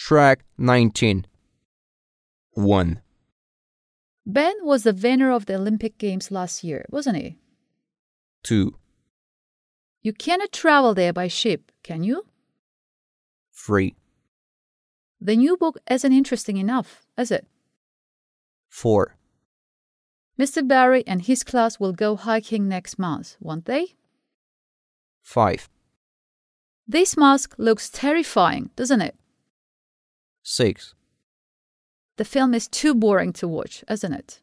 Track 19. 1. Ben was the winner of the Olympic Games last year, wasn't he? 2. You cannot travel there by ship, can you? 3. The new book isn't interesting enough, is it? 4. Mr. Barry and his class will go hiking next month, won't they? 5. This mask looks terrifying, doesn't it? 6. The film is too boring to watch, isn't it?